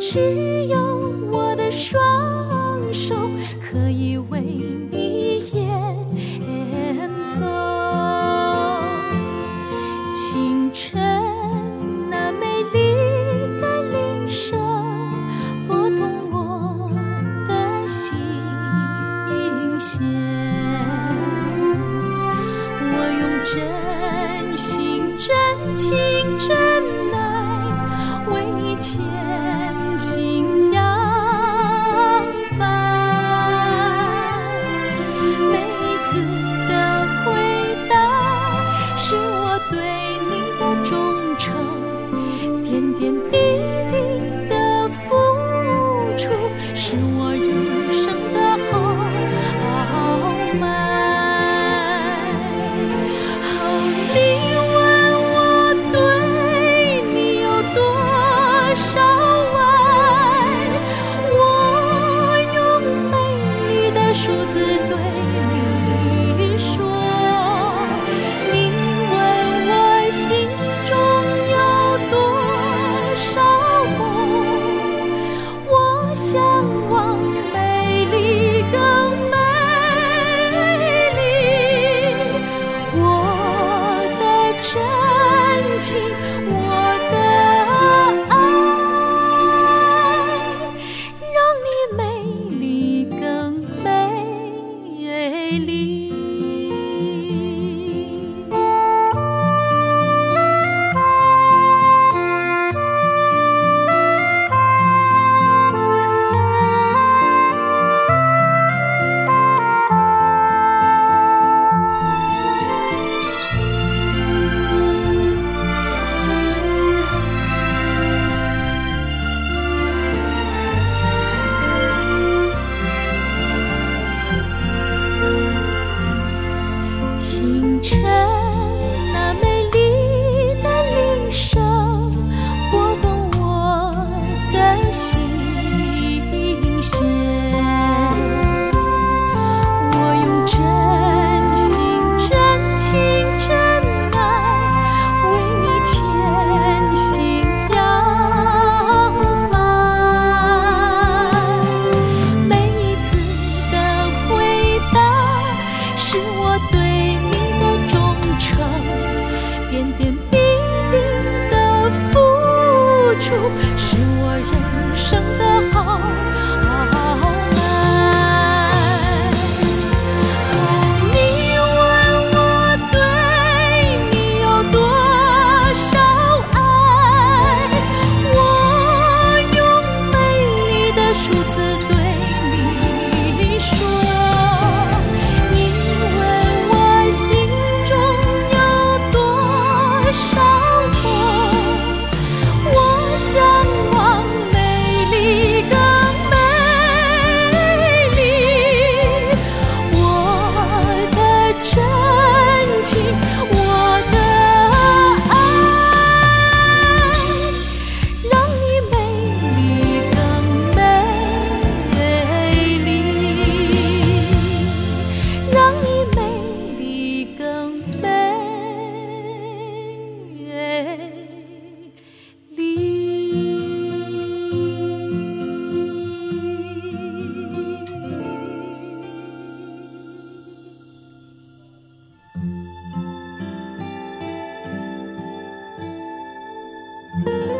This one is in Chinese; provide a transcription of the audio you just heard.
只有我的双手可以为你演奏。清晨那美丽的铃声拨动我的心弦，我用真心真情真爱为你牵心扬帆。每一次的回答是我对你的忠诚，点点滴滴的付出是我人生的豪迈。你问我对你有多少爱，我用美丽的数字对你说。你问我心中有多少梦，我向往美丽更美丽。我的真情，我的爱，让你美丽更美丽。清晨那美丽的铃声拨动我的心弦，我用真心真情真爱为你牵心扬帆。每一次的回答是我对你的忠诚，点点滴滴的付出是我人生的豪迈。你问我对你有多少爱，我用美丽的数字对你说。你问我心中有多少梦，我向往美丽更美丽。我的真情，我的爱，让你美丽更美丽，让你美丽更美丽。